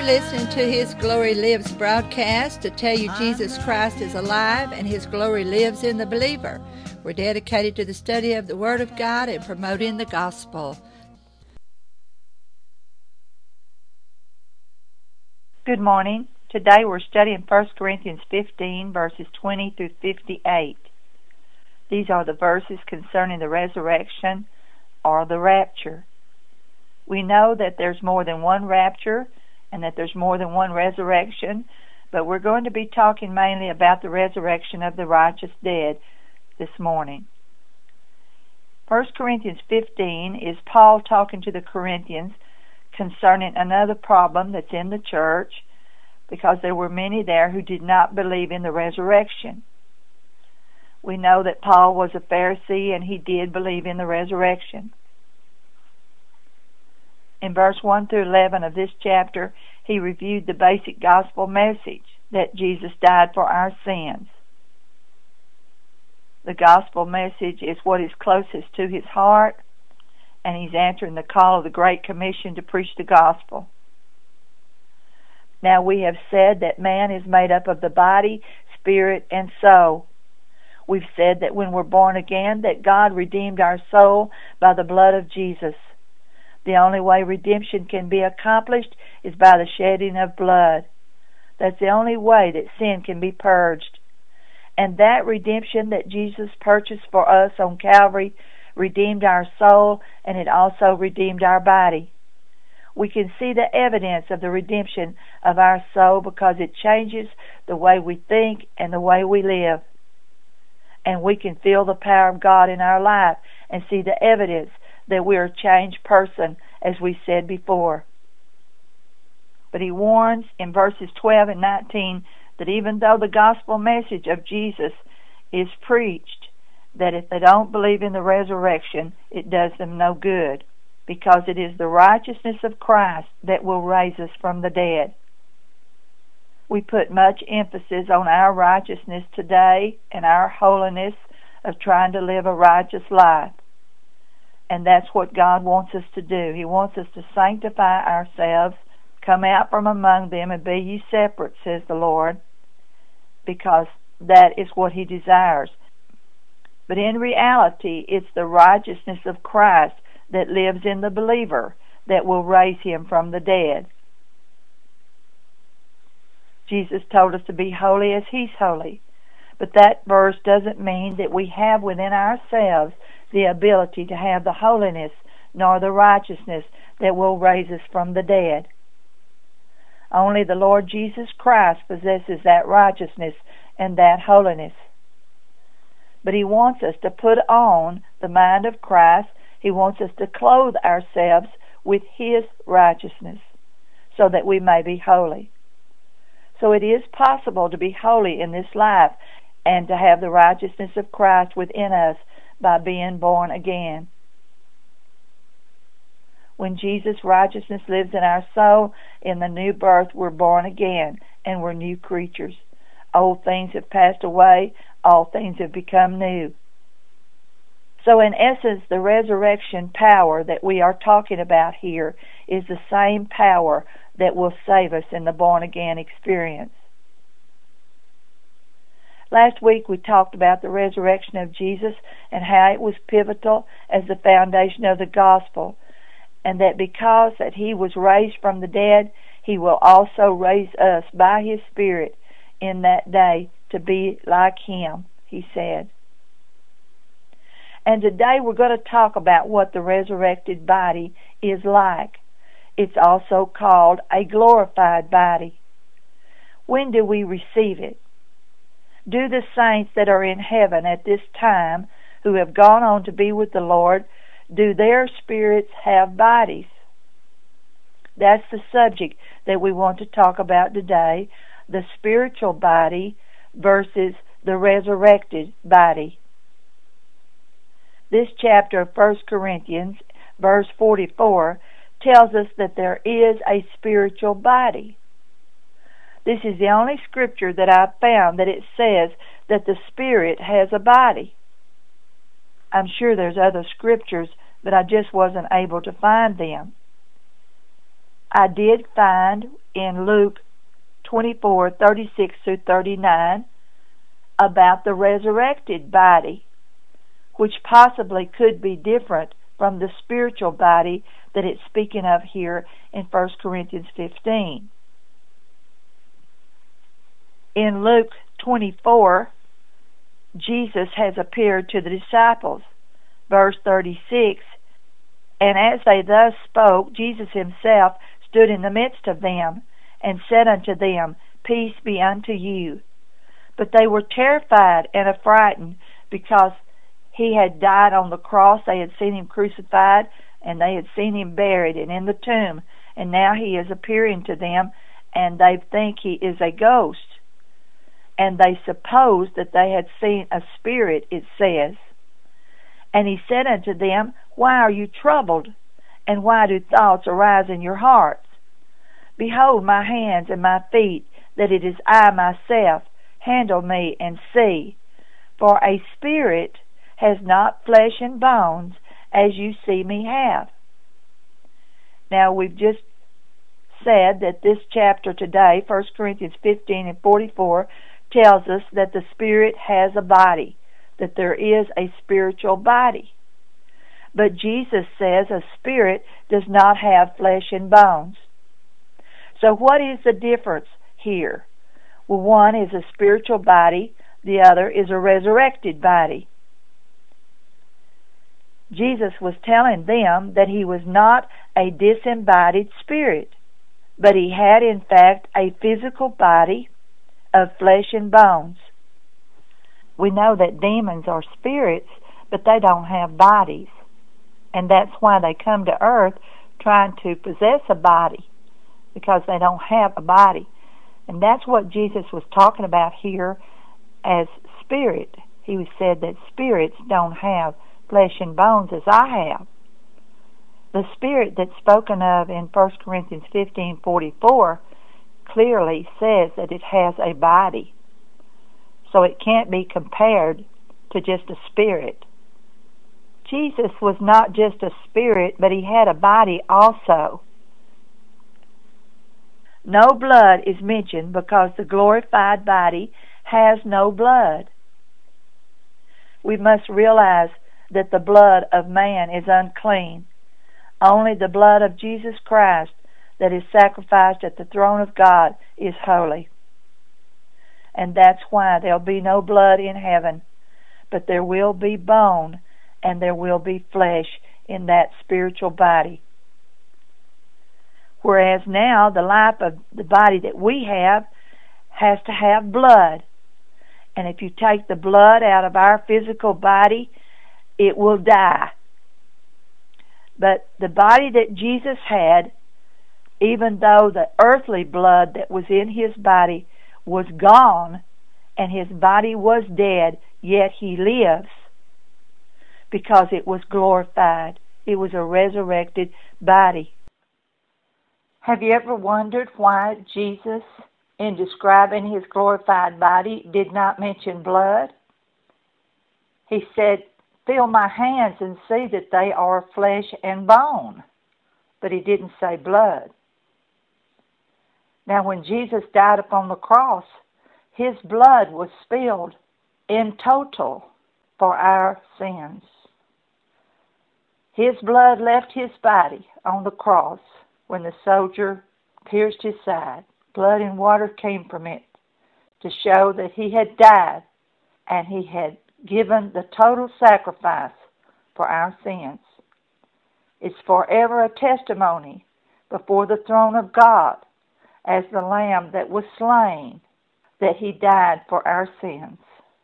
listening to His Glory Lives broadcast to tell you Jesus Christ is alive and His glory lives in the believer. We're dedicated to the study of the Word of God and promoting the gospel. Good morning. Today we're studying 1 Corinthians 15, verses 20 through 58. These are the verses concerning the resurrection or the rapture. We know that there's more than one rapture and that there's more than one resurrection, but we're going to be talking mainly about the resurrection of the righteous dead this morning. 1 Corinthians 15 is Paul talking to the Corinthians concerning another problem that's in the church, because there were many there who did not believe in the resurrection. We know that Paul was a Pharisee and he did believe in the resurrection. In verse 1 through 11 of this chapter, he reviewed the basic gospel message that Jesus died for our sins. The gospel message is what is closest to his heart, and he's answering the call of the Great Commission to preach the gospel. Now we have said that man is made up of the body, spirit, and soul. We've said that when we're born again, that God redeemed our soul by the blood of Jesus. The only way redemption can be accomplished is by the shedding of blood. That's the only way that sin can be purged. And that redemption that Jesus purchased for us on Calvary redeemed our soul, and it also redeemed our body. We can see the evidence of the redemption of our soul because it changes the way we think and the way we live. And we can feel the power of God in our life and see the evidence that we're a changed person, as we said before. But he warns in verses 12 and 19 that even though the gospel message of Jesus is preached, that if they don't believe in the resurrection, it does them no good, because it is the righteousness of Christ that will raise us from the dead. We put much emphasis on our righteousness today and our holiness of trying to live a righteous life. And that's what God wants us to do. He wants us to sanctify ourselves, come out from among them, and be ye separate, says the Lord, because that is what He desires. But in reality, it's the righteousness of Christ that lives in the believer that will raise him from the dead. Jesus told us to be holy as He's holy. But that verse doesn't mean that we have within ourselves the ability to have the holiness nor the righteousness that will raise us from the dead. Only the Lord Jesus Christ possesses that righteousness and that holiness. But He wants us to put on the mind of Christ. He wants us to clothe ourselves with His righteousness so that we may be holy. So it is possible to be holy in this life and to have the righteousness of Christ within us by being born again. When Jesus' righteousness lives in our soul, in the new birth, we're born again and we're new creatures. Old things have passed away, all things have become new. So in essence, the resurrection power that we are talking about here is the same power that will save us in the born-again experience. Last week we talked about the resurrection of Jesus and how it was pivotal as the foundation of the gospel, and that because that He was raised from the dead, He will also raise us by His Spirit in that day to be like Him, He said. And today we're going to talk about what the resurrected body is like. It's also called a glorified body. When do we receive it? Do the saints that are in heaven at this time, who have gone on to be with the Lord, do their spirits have bodies? That's the subject that we want to talk about today, the spiritual body versus the resurrected body. This chapter of 1 Corinthians, verse 44, tells us that there is a spiritual body. This is the only scripture that I've found that it says that the Spirit has a body. I'm sure there's other scriptures, but I just wasn't able to find them. I did find in Luke 24:36-39 about the resurrected body, which possibly could be different from the spiritual body that it's speaking of here in 1 Corinthians 15. In Luke 24, Jesus has appeared to the disciples. Verse 36, and as they thus spoke, Jesus himself stood in the midst of them, and said unto them, Peace be unto you. But they were terrified and affrighted, because he had died on the cross. They had seen him crucified, and they had seen him buried and in the tomb. And now he is appearing to them, and they think he is a ghost. And they supposed that they had seen a spirit, it says. And he said unto them, Why are you troubled? And why do thoughts arise in your hearts? Behold my hands and my feet, that it is I myself. Handle me and see. For a spirit has not flesh and bones, as you see me have. Now we've just said that this chapter today, 1 Corinthians 15:44, tells us that the spirit has a body, that there is a spiritual body. But Jesus says a spirit does not have flesh and bones. So what is the difference here? Well, one is a spiritual body, the other is a resurrected body. Jesus was telling them that he was not a disembodied spirit, but he had in fact a physical body of flesh and bones. We know that demons are spirits, but they don't have bodies. And that's why they come to earth trying to possess a body, because they don't have a body. And that's what Jesus was talking about here as spirit. He said that spirits don't have flesh and bones as I have. The spirit that's spoken of in 1 Corinthians 15:44 clearly says that it has a body. So it can't be compared to just a spirit. Jesus was not just a spirit, but he had a body also. No blood is mentioned because the glorified body has no blood. We must realize that the blood of man is unclean. Only the blood of Jesus Christ that is sacrificed at the throne of God is holy. And that's why there'll be no blood in heaven, but there will be bone and there will be flesh in that spiritual body. Whereas now the life of the body that we have has to have blood. And if you take the blood out of our physical body, it will die. But the body that Jesus had, even though the earthly blood that was in his body was gone and his body was dead, yet he lives because it was glorified. It was a resurrected body. Have you ever wondered why Jesus, in describing his glorified body, did not mention blood? He said, Feel my hands and see that they are flesh and bone. But he didn't say blood. Now when Jesus died upon the cross, his blood was spilled in total for our sins. His blood left his body on the cross when the soldier pierced his side. Blood and water came from it to show that he had died and he had given the total sacrifice for our sins. It's forever a testimony before the throne of God as the Lamb that was slain, that he died for our sins.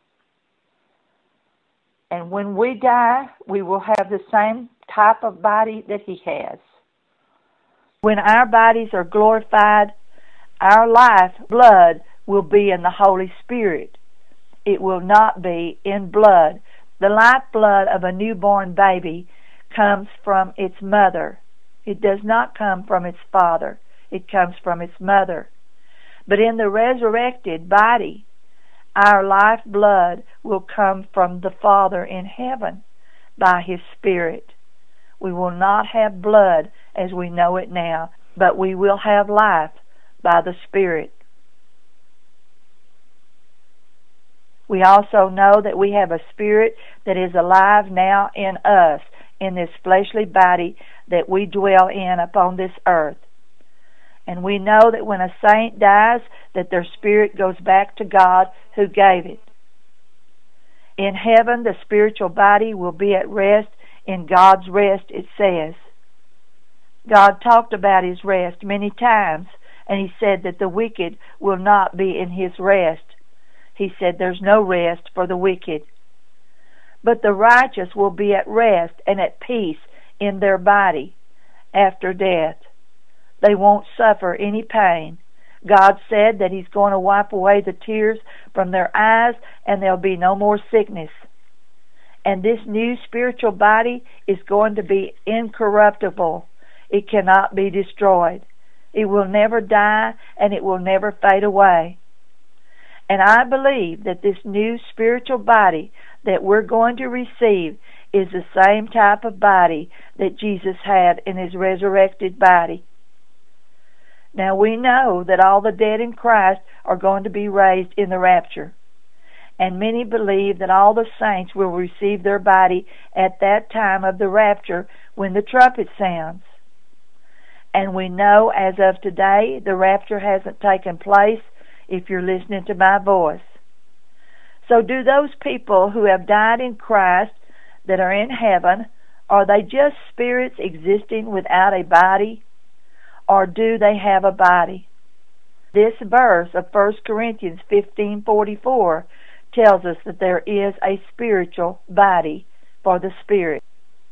And when we die, we will have the same type of body that he has. When our bodies are glorified, our life blood will be in the Holy Spirit. It will not be in blood. The lifeblood of a newborn baby comes from its mother. It does not come from its father. It comes from its mother. But in the resurrected body, our lifeblood will come from the Father in heaven by his Spirit. We will not have blood as we know it now, but we will have life by the Spirit. We also know that we have a spirit that is alive now in us, in this fleshly body that we dwell in upon this earth. And we know that when a saint dies, that their spirit goes back to God who gave it. In heaven, the spiritual body will be at rest in God's rest, it says. God talked about His rest many times, and He said that the wicked will not be in His rest. He said there's no rest for the wicked. But the righteous will be at rest and at peace in their body after death. They won't suffer any pain. God said that He's going to wipe away the tears from their eyes, and there'll be no more sickness. And this new spiritual body is going to be incorruptible. It cannot be destroyed. It will never die, and it will never fade away. And I believe that this new spiritual body that we're going to receive is the same type of body that Jesus had in His resurrected body. Now we know that all the dead in Christ are going to be raised in the rapture. And many believe that all the saints will receive their body at that time of the rapture when the trumpet sounds. And we know as of today the rapture hasn't taken place if you're listening to my voice. So do those people who have died in Christ that are in heaven, are they just spirits existing without a body? Or do they have a body? This verse of 1 Corinthians 15:44 tells us that there is a spiritual body for the spirit.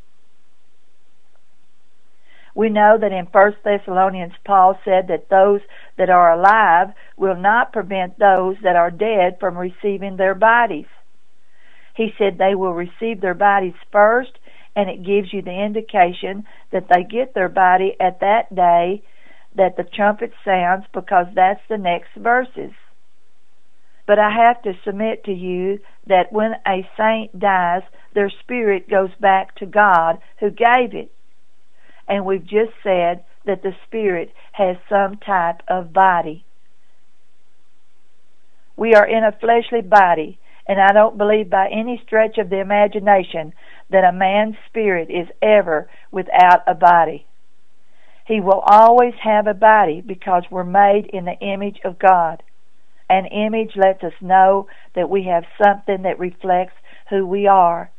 We know that in 1 Thessalonians, Paul said that those that are alive will not prevent those that are dead from receiving their bodies. He said they will receive their bodies first, and it gives you the indication that they get their body at that day that the trumpet sounds, because that's the next verses. But I have to submit to you that when a saint dies, their spirit goes back to God who gave it. And we've just said that the spirit has some type of body. We are in a fleshly body, and I don't believe by any stretch of the imagination that a man's spirit is ever without a body. He will always have a body because we're made in the image of God. An image lets us know that we have something that reflects who we are.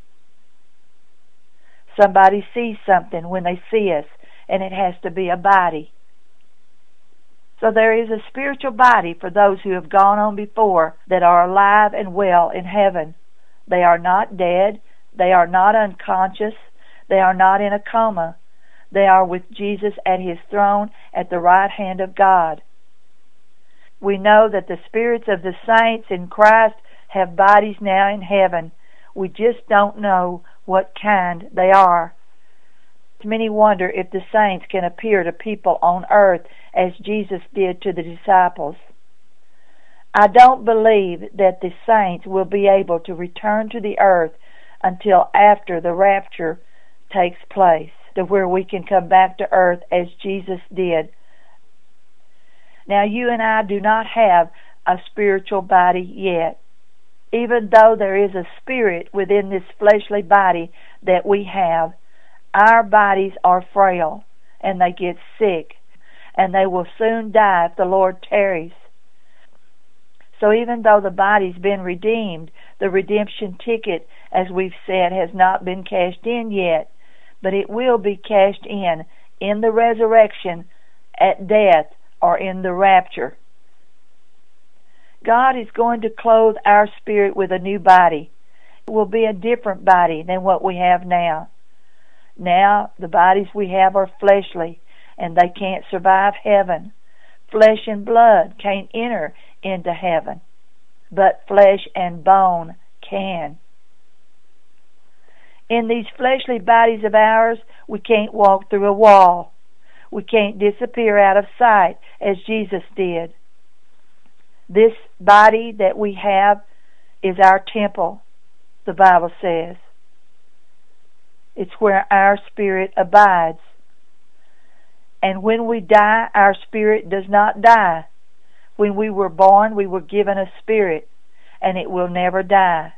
Somebody sees something when they see us, and it has to be a body. So there is a spiritual body for those who have gone on before that are alive and well in heaven. They are not dead. They are not unconscious. They are not in a coma. They are with Jesus at His throne at the right hand of God. We know that the spirits of the saints in Christ have bodies now in heaven. We just don't know what kind they are. Many wonder if the saints can appear to people on earth as Jesus did to the disciples. I don't believe that the saints will be able to return to the earth until after the rapture takes place, to where we can come back to earth as Jesus did. Now, you and I do not have a spiritual body yet. Even though there is a spirit within this fleshly body that we have, our bodies are frail, and they get sick, and they will soon die if the Lord tarries. So even though the body's been redeemed, the redemption ticket, as we've said, has not been cashed in yet, but it will be cashed in the resurrection, at death, or in the rapture. God is going to clothe our spirit with a new body. It will be a different body than what we have now. Now, the bodies we have are fleshly, and they can't survive heaven. Flesh and blood can't enter into heaven, but flesh and bone can. In these fleshly bodies of ours, we can't walk through a wall. We can't disappear out of sight as Jesus did. This body that we have is our temple, the Bible says. It's where our spirit abides. And when we die, our spirit does not die. When we were born, we were given a spirit, and it will never die.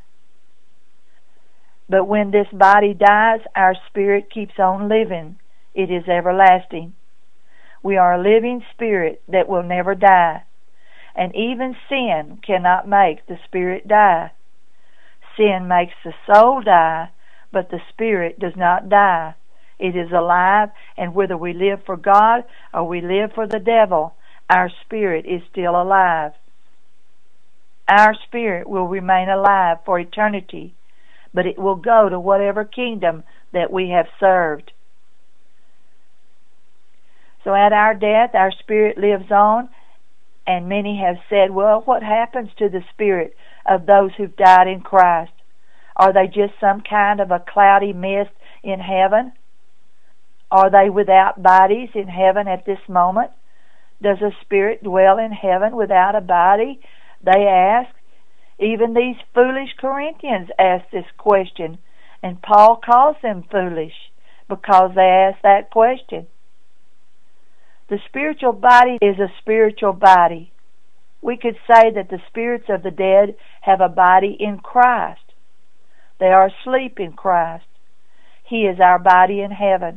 But when this body dies, our spirit keeps on living. It is everlasting. We are a living spirit that will never die. And even sin cannot make the spirit die. Sin makes the soul die, but the spirit does not die. It is alive, and whether we live for God or we live for the devil, our spirit is still alive. Our spirit will remain alive for eternity, but it will go to whatever kingdom that we have served. So at our death, our spirit lives on, and many have said, well, what happens to the spirit of those who've died in Christ? Are they just some kind of a cloudy mist in heaven? Are they without bodies in heaven at this moment? Does a spirit dwell in heaven without a body? They ask. Even these foolish Corinthians asked this question, and Paul calls them foolish because they asked that question. The spiritual body is a spiritual body. We could say that the spirits of the dead have a body in Christ. They are asleep in Christ. He is our body in heaven.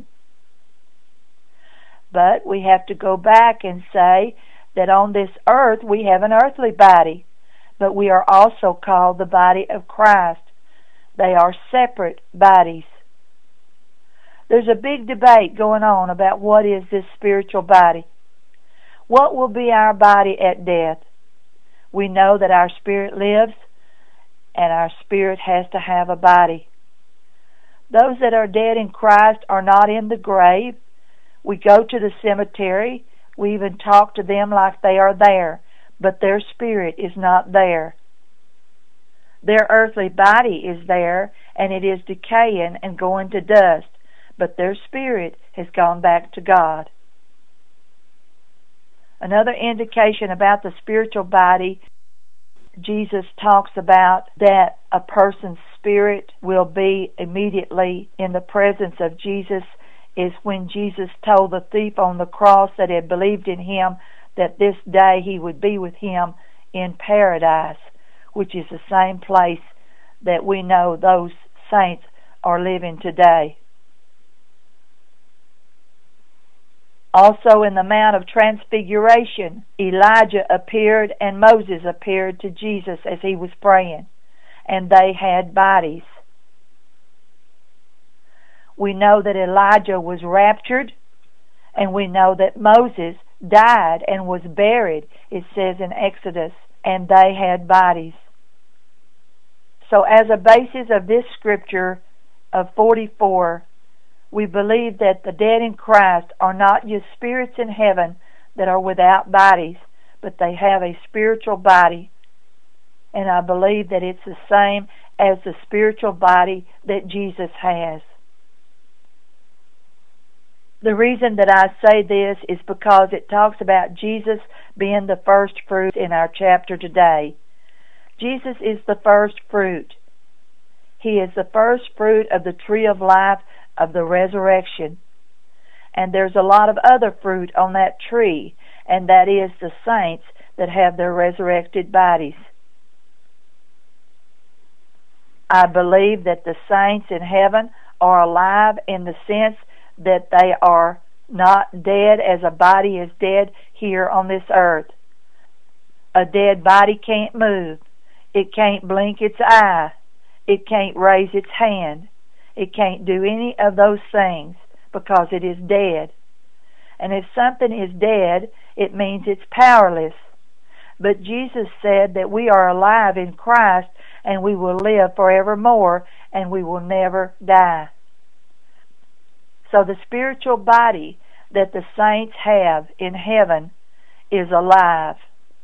But we have to go back and say that on this earth we have an earthly body, but we are also called the body of Christ. They are separate bodies. There's a big debate going on about what is this spiritual body. What will be our body at death? We know that our spirit lives, and our spirit has to have a body. Those that are dead in Christ are not in the grave. We go to the cemetery. We even talk to them like they are there, but their spirit is not there. Their earthly body is there, and it is decaying and going to dust, but their spirit has gone back to God. Another indication about the spiritual body, Jesus talks about that a person's spirit will be immediately in the presence of Jesus, is when Jesus told the thief on the cross that had believed in him that this day he would be with him in paradise, which is the same place that we know those saints are living today. Also in the Mount of Transfiguration, Elijah appeared and Moses appeared to Jesus as he was praying, and they had bodies. We know that Elijah was raptured, and we know that Moses died and was buried, it says in Exodus, and they had bodies. So as a basis of this scripture of 44, we believe that the dead in Christ are not just spirits in heaven that are without bodies, but they have a spiritual body. And I believe that it's the same as the spiritual body that Jesus has. The reason that I say this is because it talks about Jesus being the first fruit in our chapter today. Jesus is the first fruit. He is the first fruit of the tree of life of the resurrection. And there's a lot of other fruit on that tree, and that is the saints that have their resurrected bodies. I believe that the saints in heaven are alive in the sense that they are not dead as a body is dead here on this earth. A dead body can't move. It can't blink its eye. It can't raise its hand. It can't do any of those things because it is dead. And if something is dead, it means it's powerless. But Jesus said that we are alive in Christ and we will live forevermore and we will never die. So the spiritual body that the saints have in heaven is alive.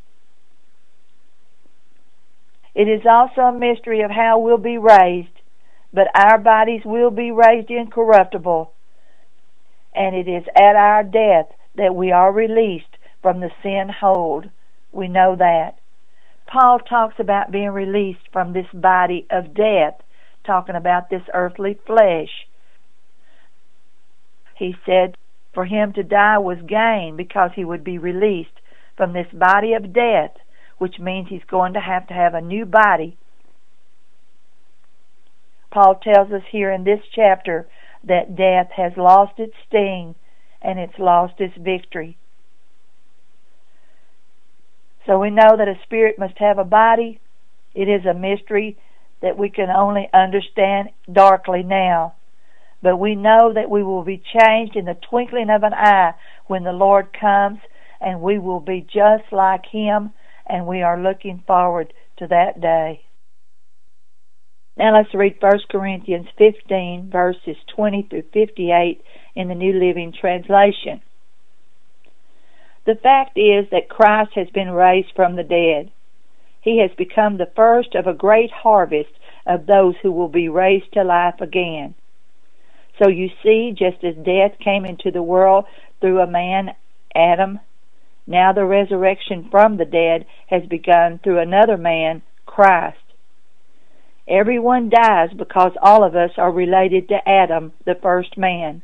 It is also a mystery of how we'll be raised, but our bodies will be raised incorruptible, and it is at our death that we are released from the sin hold. We know that. Paul talks about being released from this body of death, talking about this earthly flesh. He said, For him to die was gain because he would be released from this body of death, which means he's going to have a new body. Paul tells us here in this chapter that death has lost its sting and it's lost its victory. So we know that a spirit must have a body. It is a mystery that we can only understand darkly now. But we know that we will be changed in the twinkling of an eye when the Lord comes, and we will be just like Him, and we are looking forward to that day. Now let's read 1 Corinthians 15, verses 20 through 58 in the New Living Translation. The fact is that Christ has been raised from the dead. He has become the first of a great harvest of those who will be raised to life again. So you see, just as death came into the world through a man, Adam, now the resurrection from the dead has begun through another man, Christ. Everyone dies because all of us are related to Adam, the first man.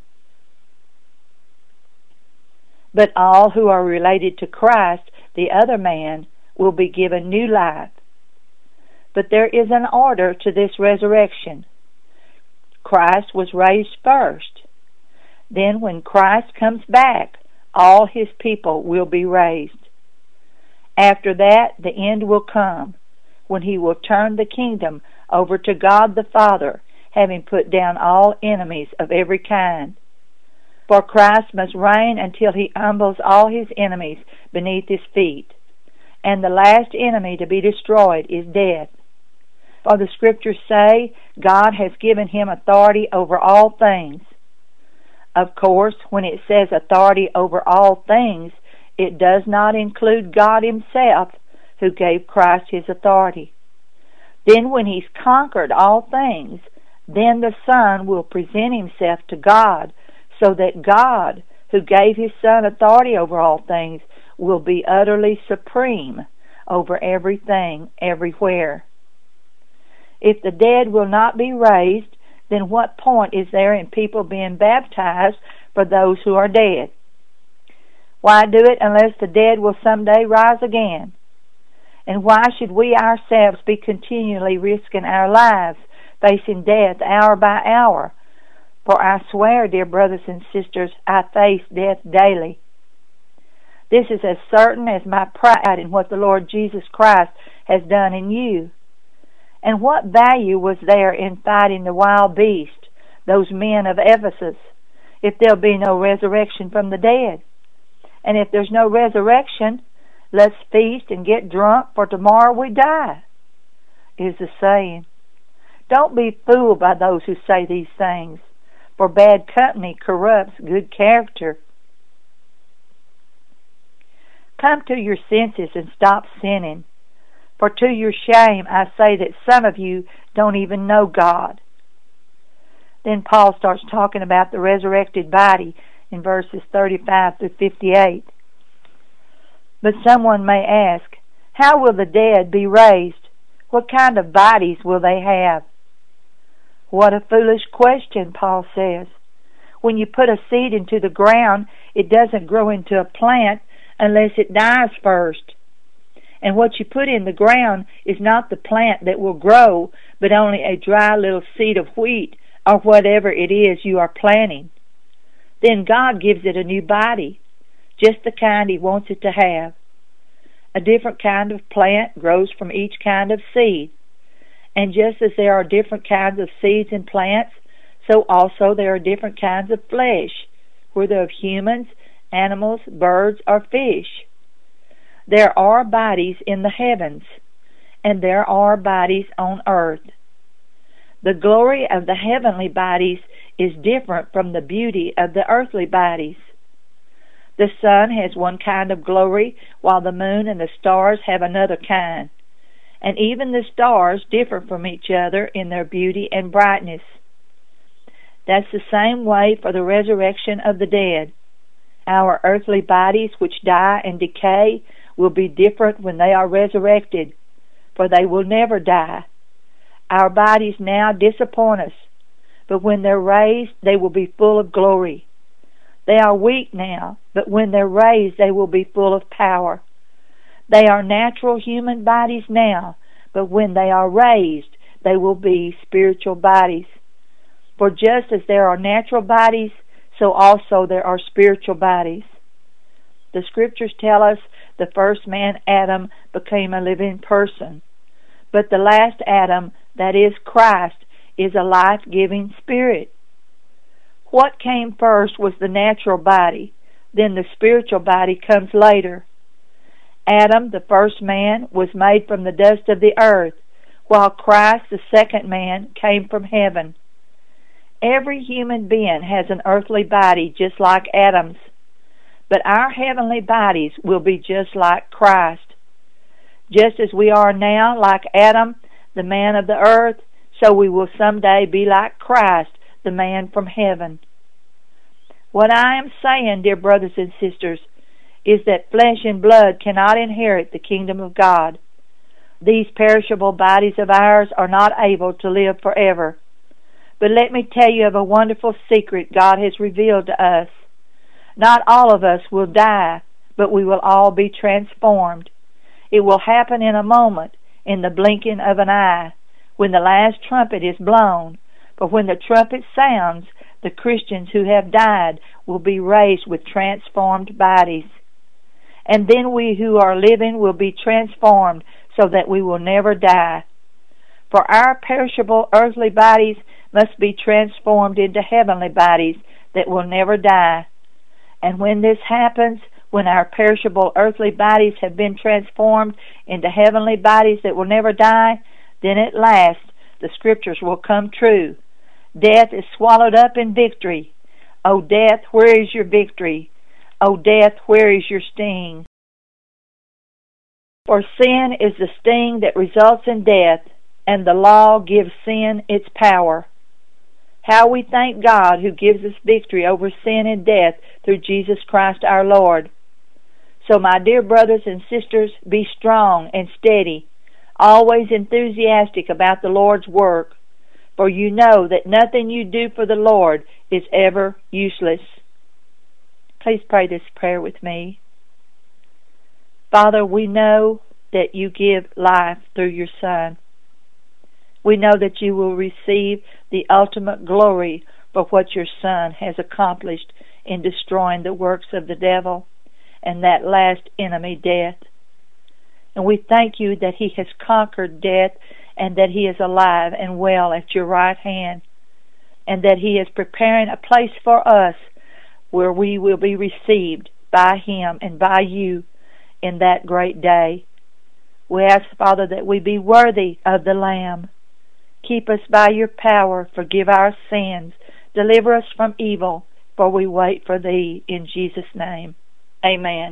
But all who are related to Christ, the other man, will be given new life. But there is an order to this resurrection. Christ was raised first. Then when Christ comes back, all His people will be raised. After that, the end will come, when He will turn the kingdom over to God the Father, having put down all enemies of every kind. For Christ must reign until He humbles all His enemies beneath His feet. And the last enemy to be destroyed is death. For the Scriptures say, God has given Him authority over all things. Of course, when it says authority over all things, it does not include God Himself, who gave Christ His authority. Then when He's conquered all things, then the Son will present Himself to God, so that God, who gave His Son authority over all things, will be utterly supreme over everything, everywhere. If the dead will not be raised, then what point is there in people being baptized for those who are dead? Why do it unless the dead will someday rise again? And why should we ourselves be continually risking our lives, facing death hour by hour? For I swear, dear brothers and sisters, I face death daily. This is as certain as my pride in what the Lord Jesus Christ has done in you. And what value was there in fighting the wild beast, those men of Ephesus, if there'll be no resurrection from the dead? And if there's no resurrection, let's feast and get drunk, for tomorrow we die, is the saying. Don't be fooled by those who say these things, for bad company corrupts good character. Come to your senses and stop sinning. For to your shame I say that some of you don't even know God. Then Paul starts talking about the resurrected body in verses 35 through 58. But someone may ask, how will the dead be raised? What kind of bodies will they have? What a foolish question, Paul says. When you put a seed into the ground, it doesn't grow into a plant unless it dies first. And what you put in the ground is not the plant that will grow, but only a dry little seed of wheat or whatever it is you are planting. Then God gives it a new body, just the kind He wants it to have. A different kind of plant grows from each kind of seed. And just as there are different kinds of seeds and plants, so also there are different kinds of flesh, whether of humans, animals, birds, or fish. There are bodies in the heavens, and there are bodies on earth. The glory of the heavenly bodies is different from the beauty of the earthly bodies. The sun has one kind of glory, while the moon and the stars have another kind. And even the stars differ from each other in their beauty and brightness. That's the same way for the resurrection of the dead. Our earthly bodies, which die and decay, will be different when they are resurrected, for they will never die. Our bodies now disappoint us, but when they're raised, they will be full of glory. They are weak now, but when they're raised, they will be full of power. They are natural human bodies now, but when they are raised, they will be spiritual bodies. For just as there are natural bodies, so also there are spiritual bodies. The Scriptures tell us the first man, Adam, became a living person. But the last Adam, that is Christ, is a life-giving spirit. What came first was the natural body, then the spiritual body comes later. Adam, the first man, was made from the dust of the earth, while Christ, the second man, came from heaven. Every human being has an earthly body just like Adam's, but our heavenly bodies will be just like Christ. Just as we are now like Adam, the man of the earth, so we will someday be like Christ, the man from heaven. What I am saying, dear brothers and sisters, is that flesh and blood cannot inherit the kingdom of God. These perishable bodies of ours are not able to live forever. But let me tell you of a wonderful secret God has revealed to us. Not all of us will die, but we will all be transformed. It will happen in a moment, in the blinking of an eye, when the last trumpet is blown. But when the trumpet sounds, the Christians who have died will be raised with transformed bodies. And then we who are living will be transformed so that we will never die. For our perishable earthly bodies must be transformed into heavenly bodies that will never die. And when this happens, when our perishable earthly bodies have been transformed into heavenly bodies that will never die, then at last the Scriptures will come true. Death is swallowed up in victory. O death, where is your victory? O death, where is your sting? For sin is the sting that results in death, and the law gives sin its power. How we thank God who gives us victory over sin and death through Jesus Christ our Lord. So my dear brothers and sisters, be strong and steady, always enthusiastic about the Lord's work, for you know that nothing you do for the Lord is ever useless. Please pray this prayer with me. Father, we know that you give life through your Son. We know that you will receive the ultimate glory for what your Son has accomplished in destroying the works of the devil and that last enemy, death. And we thank you that he has conquered death and that he is alive and well at your right hand, and that he is preparing a place for us where we will be received by him and by you in that great day. We ask, Father, that we be worthy of the Lamb. Keep us by your power, forgive our sins, deliver us from evil, for we wait for thee in Jesus' name. Amen.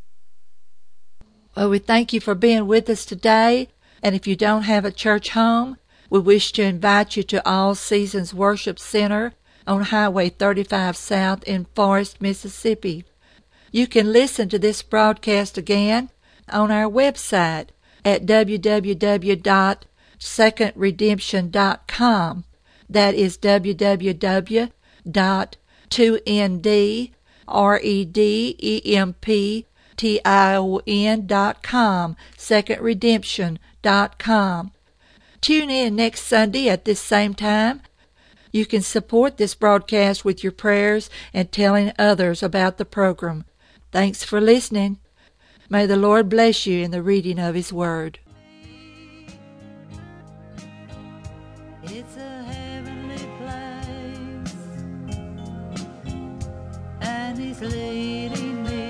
Well, we thank you for being with us today, and if you don't have a church home, we wish to invite you to All Seasons Worship Center on Highway 35 South in Forest, Mississippi. You can listen to this broadcast again on our website at www.secondredemption.com. That is www.2ndredemption.com, secondredemption.com. Tune in next Sunday at this same time. You can support this broadcast with your prayers and telling others about the program. Thanks for listening. May the Lord bless you in the reading of His Word. It's a heavenly place, and He's leading me.